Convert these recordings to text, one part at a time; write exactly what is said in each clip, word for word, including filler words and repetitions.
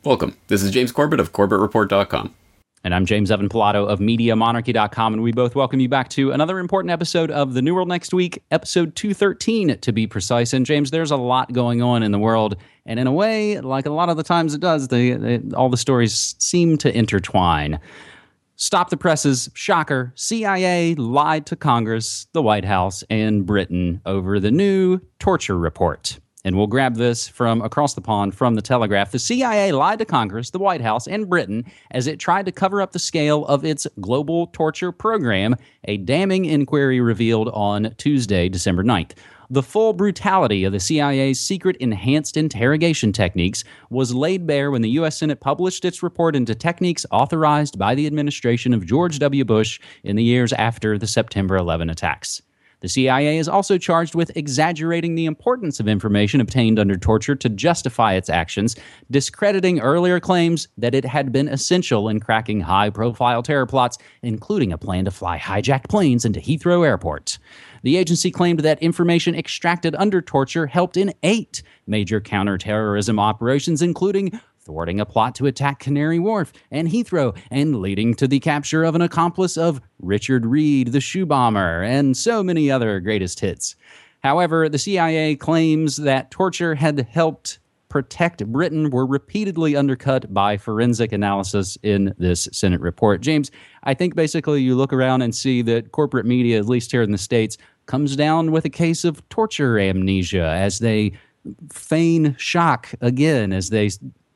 Welcome. This is James Corbett of Corbett Report dot com. And I'm James Evan Pilato of Media Monarchy dot com, and we both welcome you back to another important episode of The New World Next Week, episode two thirteen to be precise. And James, there's a lot going on in the world, and in a way, like a lot of the times it does, they, they, all the stories seem to intertwine. Stop the presses, shocker, C I A lied to Congress, the White House, and Britain over the new torture report. And we'll grab this from across the pond from The Telegraph. The C I A lied to Congress, the White House, and Britain as it tried to cover up the scale of its global torture program, a damning inquiry revealed on Tuesday, December ninth. The full brutality of the C I A's secret enhanced interrogation techniques was laid bare when the U S Senate published its report into techniques authorized by the administration of George W. Bush in the years after the September eleventh attacks. The C I A is also charged with exaggerating the importance of information obtained under torture to justify its actions, discrediting earlier claims that it had been essential in cracking high-profile terror plots, including a plan to fly hijacked planes into Heathrow Airport. The agency claimed that information extracted under torture helped in eight major counterterrorism operations, including thwarting a plot to attack Canary Wharf and Heathrow, and leading to the capture of an accomplice of Richard Reed, the shoe bomber, and so many other greatest hits. However, the C I A claims that torture had helped protect Britain were repeatedly undercut by forensic analysis in this Senate report. James, I think basically you look around and see that corporate media, at least here in the States, comes down with a case of torture amnesia as they feign shock again, as they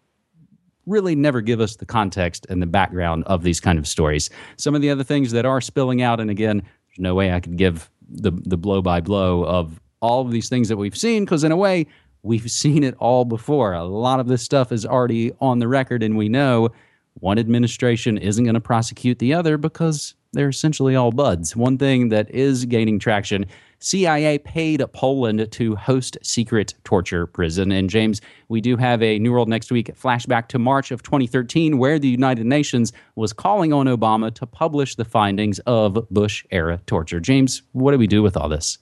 really never give us the context and the background of these kind of stories. Some of the other things that are spilling out, and again, there's no way I could give the the blow-by-blow of all of these things that we've seen, because in a way, we've seen it all before. A lot of this stuff is already on the record, and we know one administration isn't going to prosecute the other because they're essentially all buds. One thing that is gaining traction, C I A paid Poland to host secret torture prison. And James, we do have a New World Next Week flashback to March of twenty thirteen, where the United Nations was calling on Obama to publish the findings of Bush-era torture. James, what do we do with all this?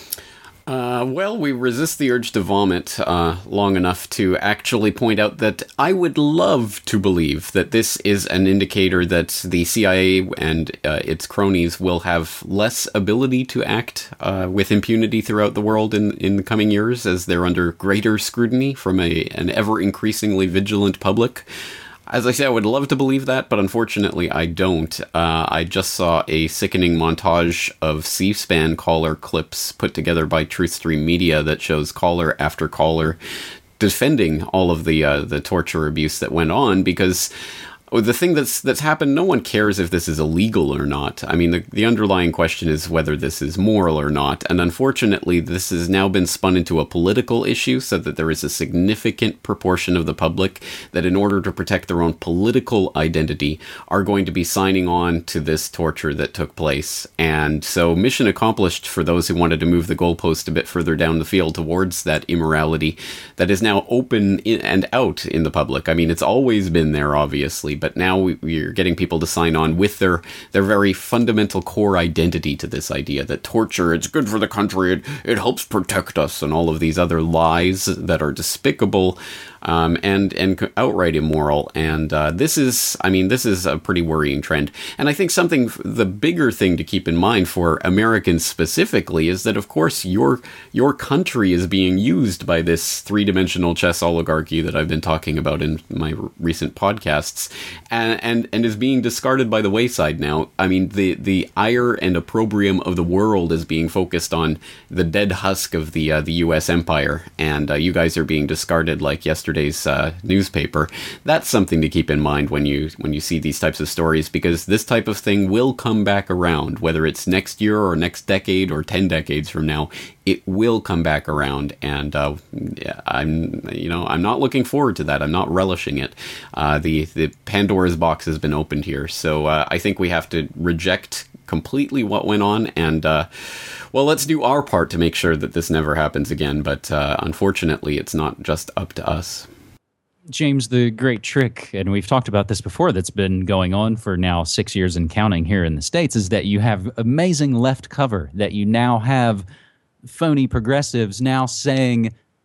Uh, well, we resist the urge to vomit uh, long enough to actually point out that I would love to believe that this is an indicator that the C I A and uh, its cronies will have less ability to act uh, with impunity throughout the world in, in the coming years, as they're under greater scrutiny from a an ever-increasingly vigilant public. As I say, I would love to believe that, but unfortunately I don't. Uh, I just saw a sickening montage of C-SPAN caller clips put together by Truthstream Media that shows caller after caller defending all of the uh, the torture abuse that went on, because the thing that's that's happened, no one cares if this is illegal or not. I mean, the, the underlying question is whether this is moral or not. And unfortunately, this has now been spun into a political issue, so that there is a significant proportion of the public that, in order to protect their own political identity, are going to be signing on to this torture that took place. And so mission accomplished for those who wanted to move the goalpost a bit further down the field towards that immorality that is now open in and out in the public. I mean, it's always been there, obviously, but now we, we're getting people to sign on with their their very fundamental core identity to this idea that torture, it's good for the country, it, it helps protect us, and all of these other lies that are despicable um, and and outright immoral. And uh, this is, I mean, this is a pretty worrying trend. And I think something, the bigger thing to keep in mind for Americans specifically, is that, of course, your your country is being used by this three-dimensional chess oligarchy that I've been talking about in my recent podcasts, and and, and is being discarded by the wayside now. I mean, the, the ire and opprobrium of the world is being focused on the dead husk of the uh, the U S empire, and uh, you guys are being discarded like yesterday's uh, newspaper. That's something to keep in mind when you when you see these types of stories, because this type of thing will come back around, whether it's next year or next decade or ten decades from now. It will come back around, and uh, I'm, you know, I'm not looking forward to that. I'm not relishing it. Uh, the the Pandora's box has been opened here, so uh, I think we have to reject completely what went on, and uh, well, let's do our part to make sure that this never happens again. But uh, unfortunately, it's not just up to us. James, the great trick, and we've talked about this before, that's been going on for now six years and counting here in the States, is that you have amazing left cover, that you now have phony progressives now saying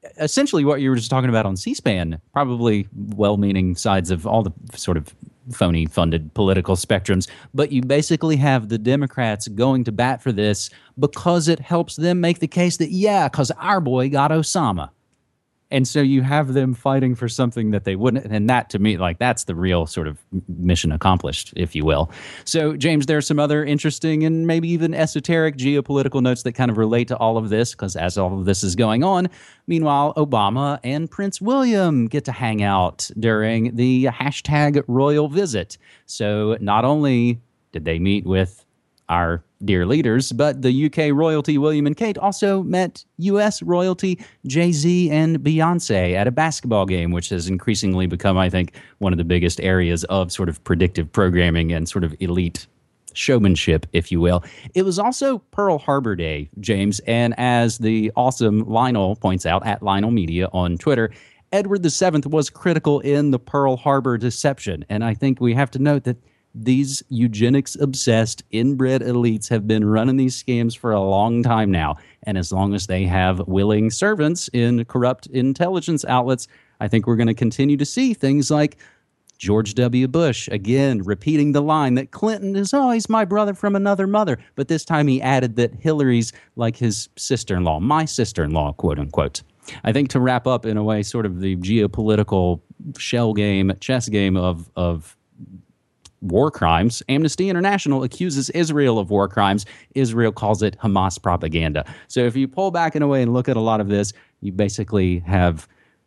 essentially what you were just talking about on C-SPAN, probably well-meaning sides of all the sort of phony funded political spectrums, but you basically have the Democrats going to bat for this because it helps them make the case that, yeah, because our boy got Osama. And so you have them fighting for something that they wouldn't. And that, to me, like, that's the real sort of mission accomplished, if you will. So, James, there are some other interesting and maybe even esoteric geopolitical notes that kind of relate to all of this, because as all of this is going on, meanwhile, Obama and Prince William get to hang out during the hashtag royal visit. So not only did they meet with our dear leaders, but the U K royalty William and Kate also met U S royalty Jay-Z and Beyonce at a basketball game, which has increasingly become, I think, one of the biggest areas of sort of predictive programming and sort of elite showmanship, if you will. It was also Pearl Harbor Day, James, and as the awesome Lionel points out at Lionel Media on Twitter, Edward the Seventh was critical in the Pearl Harbor deception, and I think we have to note that these eugenics-obsessed, inbred elites have been running these scams for a long time now. And as long as they have willing servants in corrupt intelligence outlets, I think we're going to continue to see things like George W. Bush, again, repeating the line that Clinton is, oh, he's my brother from another mother. But this time he added that Hillary's like his sister-in-law, my sister-in-law, quote unquote. I think to wrap up, in a way, sort of the geopolitical shell game, chess game of of war crimes, Amnesty International accuses Israel of war crimes. Israel calls it Hamas propaganda. So if you pull back in a way and look at a lot of this, you basically have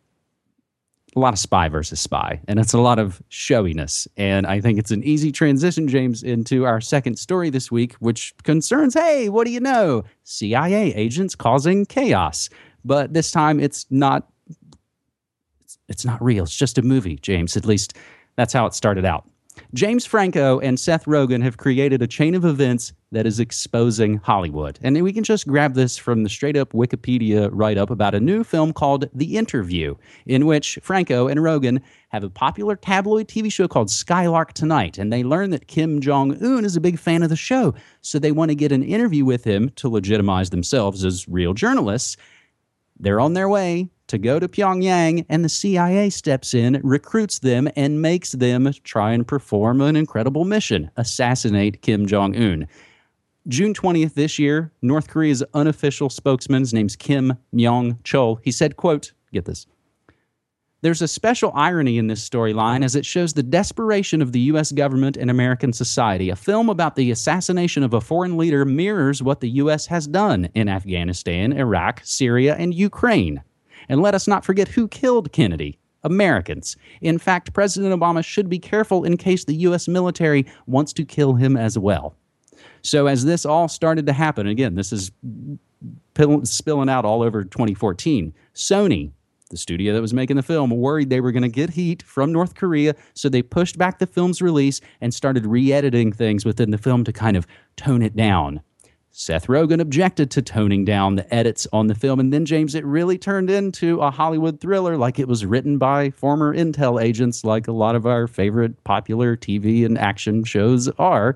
a lot of spy versus spy, and it's a lot of showiness. And I think it's an easy transition, James, into our second story this week, which concerns, hey, what do you know? C I A agents causing chaos. But this time it's not, it's, it's not real. It's just a movie, James. At least that's how it started out. James Franco and Seth Rogen have created a chain of events that is exposing Hollywood. And we can just grab this from the straight-up Wikipedia write-up about a new film called The Interview, in which Franco and Rogen have a popular tabloid T V show called Skylark Tonight, and they learn that Kim Jong-un is a big fan of the show, so they want to get an interview with him to legitimize themselves as real journalists. They're on their way to go to Pyongyang, and the C I A steps in, recruits them, and makes them try and perform an incredible mission: assassinate Kim Jong-un. June twentieth this year, North Korea's unofficial spokesman, his name's Kim Myong-chol, he said, quote, get this, "There's a special irony in this storyline as it shows the desperation of the U S government and American society. A film about the assassination of a foreign leader mirrors what the U S has done in Afghanistan, Iraq, Syria, and Ukraine. And let us not forget who killed Kennedy. Americans. In fact, President Obama should be careful in case the U S military wants to kill him as well." So as this all started to happen, again, this is pill- spilling out all over twenty fourteen, Sony, the studio that was making the film, worried they were going to get heat from North Korea, so they pushed back the film's release and started re-editing things within the film to kind of tone it down. Seth Rogen objected to toning down the edits on the film, and then, James, it really turned into a Hollywood thriller like it was written by former intel agents, like a lot of our favorite popular T V and action shows are.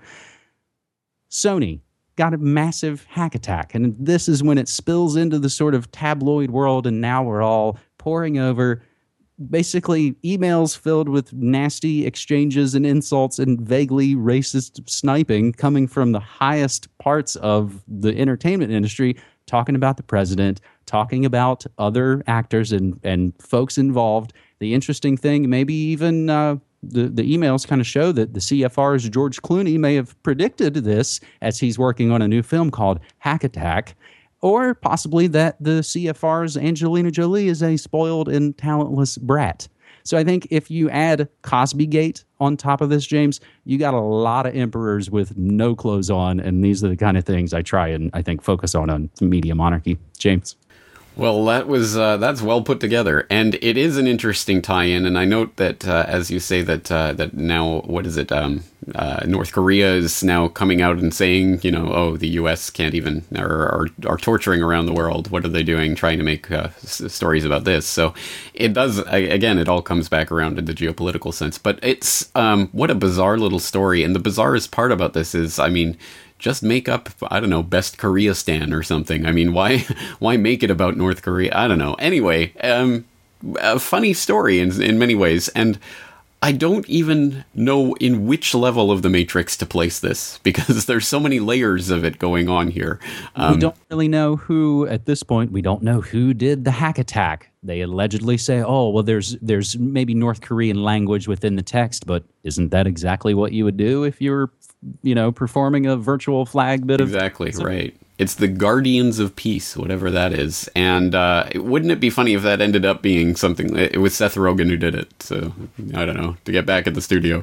Sony got a massive hack attack, and this is when it spills into the sort of tabloid world, and now we're all poring over basically emails filled with nasty exchanges and insults and vaguely racist sniping coming from the highest parts of the entertainment industry, talking about the president, talking about other actors and, and folks involved. The interesting thing, maybe even uh, the, the emails kind of show that the C F R's George Clooney may have predicted this as he's working on a new film called Hack Attack. Or possibly that the C F R's Angelina Jolie is a spoiled and talentless brat. So I think if you add Cosbygate on top of this, James, you got a lot of emperors with no clothes on, and these are the kind of things I try and I think focus on on Media Monarchy. James? Well, that was uh, that's well put together, and it is an interesting tie-in. And I note that, uh, as you say, that uh, that now, what is it? Um, uh, North Korea is now coming out and saying, you know, oh, the U S can't even or are, are torturing around the world. What are they doing? Trying to make uh, s- stories about this. So it does. Again, it all comes back around to the geopolitical sense. But it's um, what a bizarre little story. And the bizarrest part about this is, I mean, just make up, I don't know, Best Koreastan or something. I mean, why why make it about North Korea? I don't know. Anyway, um, a funny story in in many ways, and I don't even know in which level of the Matrix to place this, because there's so many layers of it going on here. Um, we don't really know who, at this point, we don't know who did the hack attack. They allegedly say, oh, well, there's there's maybe North Korean language within the text, but isn't that exactly what you would do if you were, you know, performing a virtual flag bit of... Exactly, right. It's the Guardians of Peace, whatever that is. And uh, wouldn't it be funny if that ended up being something... It was Seth Rogen who did it, so I don't know, to get back at the studio.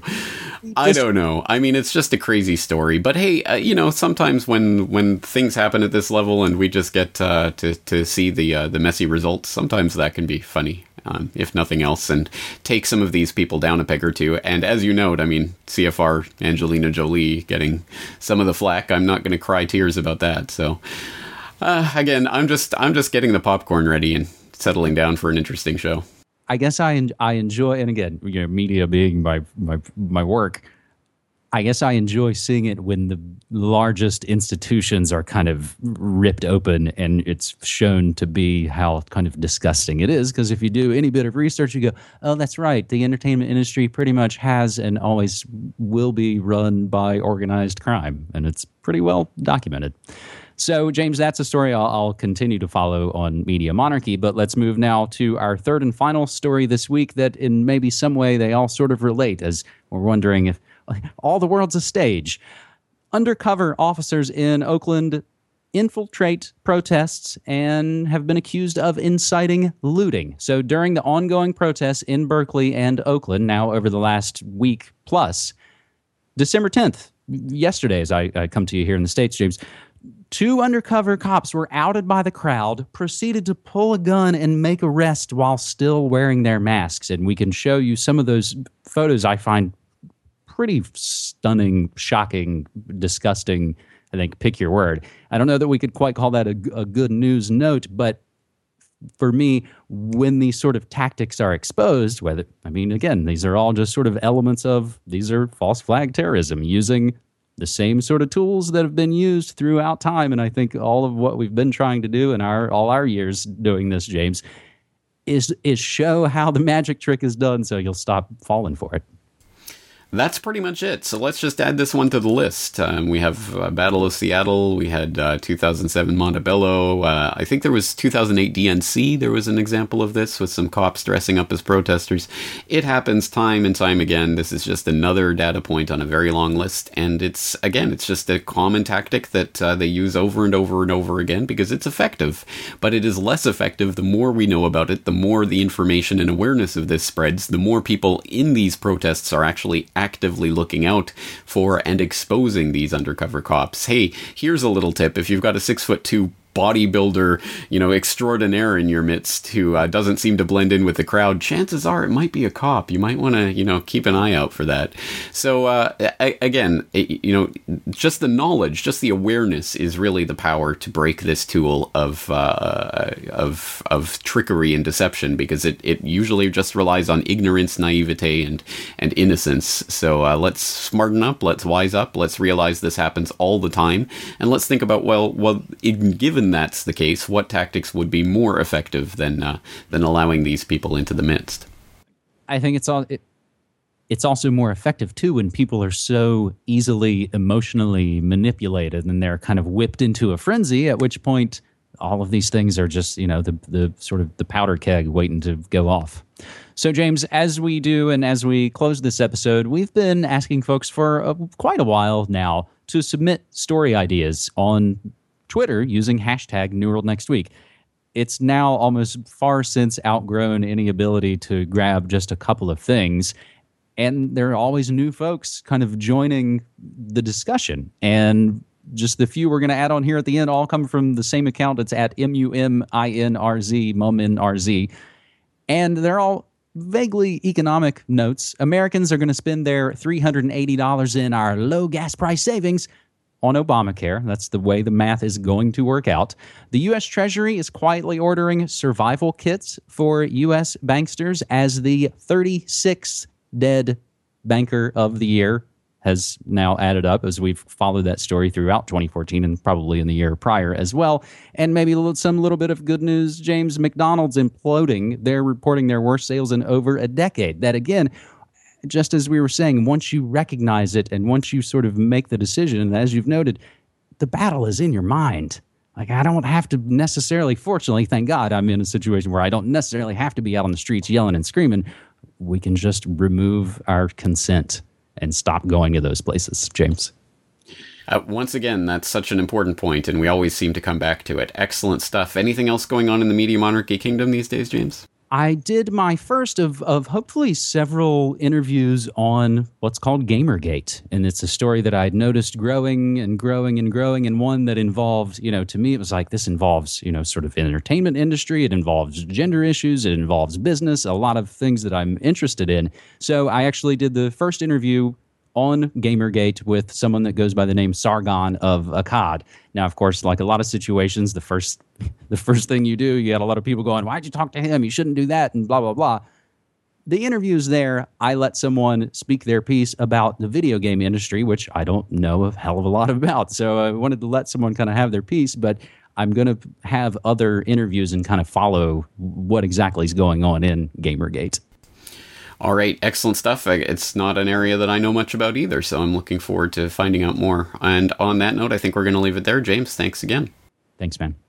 I don't know. I mean, it's just a crazy story. But hey, uh, you know, sometimes when when things happen at this level and we just get uh, to, to see the, uh, the messy results, sometimes that can be funny. Um, if nothing else, and take some of these people down a peg or two. And as you note, I mean, C F R Angelina Jolie getting some of the flack. I'm not going to cry tears about that. So uh, again, I'm just I'm just getting the popcorn ready and settling down for an interesting show. I guess I en- I enjoy, and again, you know, media being my my my work, I guess I enjoy seeing it when the largest institutions are kind of ripped open and it's shown to be how kind of disgusting it is. Because if you do any bit of research, you go, oh, that's right. The entertainment industry pretty much has and always will be run by organized crime. And it's pretty well documented. So, James, that's a story I'll, I'll continue to follow on Media Monarchy. But let's move now to our third and final story this week that in maybe some way they all sort of relate, as we're wondering if all the world's a stage. Undercover officers in Oakland infiltrate protests and have been accused of inciting looting. So during the ongoing protests in Berkeley and Oakland, now over the last week plus, December tenth, yesterday, as I, I come to you here in the States, James, two undercover cops were outed by the crowd, proceeded to pull a gun and make arrests while still wearing their masks. And we can show you some of those photos I find pretty stunning, shocking, disgusting. I think, pick your word. I don't know that we could quite call that a, a good news note, but for me, when these sort of tactics are exposed, whether, I mean, again, these are all just sort of elements of, these are false flag terrorism, using the same sort of tools that have been used throughout time. And I think all of what we've been trying to do in our all our years doing this, James, is is show how the magic trick is done so you'll stop falling for it. That's pretty much it. So let's just add this one to the list. Um, we have uh, Battle of Seattle. We had uh, two thousand seven Montebello. Uh, I think there was two thousand eight D N C. There was an example of this with some cops dressing up as protesters. It happens time and time again. This is just another data point on a very long list. And it's, again, it's just a common tactic that uh, they use over and over and over again because it's effective. But it is less effective the more we know about it, the more the information and awareness of this spreads, the more people in these protests are actually actively looking out for and exposing these undercover cops. Hey, here's a little tip. If you've got a six foot two bodybuilder, you know, extraordinaire in your midst who uh, doesn't seem to blend in with the crowd, chances are it might be a cop. You might want to, you know, keep an eye out for that. So, uh, I, again, it, you know, just the knowledge, just the awareness is really the power to break this tool of uh, of of trickery and deception, because it, it usually just relies on ignorance, naivete, and and innocence. So uh, let's smarten up, let's wise up, let's realize this happens all the time, and let's think about, well, well, in, given that's the case, what tactics would be more effective than uh, than allowing these people into the midst? I think it's all it, it's also more effective too when people are so easily emotionally manipulated and they're kind of whipped into a frenzy, at which point all of these things are just, you know, the the sort of the powder keg waiting to go off. So, James, as we do and as we close this episode, we've been asking folks for a, quite a while now to submit story ideas on Twitter using hashtag New World Next Week. It's now almost far since outgrown any ability to grab just a couple of things. And there are always new folks kind of joining the discussion. And just the few we're going to add on here at the end all come from the same account. It's at M U M I N R Z, M U M N R Z. And they're all vaguely economic notes. Americans are going to spend their three hundred eighty dollars in our low gas price savings on Obamacare. That's the way the math is going to work out. The U S Treasury is quietly ordering survival kits for U S banksters as the thirty-sixth dead banker of the year has now added up as we've followed that story throughout twenty fourteen and probably in the year prior as well. And maybe a little, some little bit of good news, James. McDonald's imploding. They're reporting their worst sales in over a decade. That, again, just as we were saying, once you recognize it and once you sort of make the decision, and as you've noted, the battle is in your mind. Like, I don't have to necessarily, fortunately, thank God, I'm in a situation where I don't necessarily have to be out on the streets yelling and screaming. We can just remove our consent and stop going to those places, James. Uh, once again, that's such an important point, and we always seem to come back to it. Excellent stuff. Anything else going on in the Media Monarchy Kingdom these days, James? I did my first of, of hopefully several interviews on what's called Gamergate. And it's a story that I'd noticed growing and growing and growing, and one that involved, you know, to me, it was like, this involves, you know, sort of entertainment industry. It involves gender issues. It involves business, a lot of things that I'm interested in. So I actually did the first interview on Gamergate with someone that goes by the name Sargon of Akkad. Now, of course, like a lot of situations, the first the first thing you do, you got a lot of people going, why'd you talk to him? You shouldn't do that, and blah, blah, blah. The interviews there, I let someone speak their piece about the video game industry, which I don't know a hell of a lot about. So I wanted to let someone kind of have their piece, but I'm going to have other interviews and kind of follow what exactly is going on in Gamergate. All right, excellent stuff. It's not an area that I know much about either, so I'm looking forward to finding out more. And on that note, I think we're going to leave it there. James, thanks again. Thanks, man.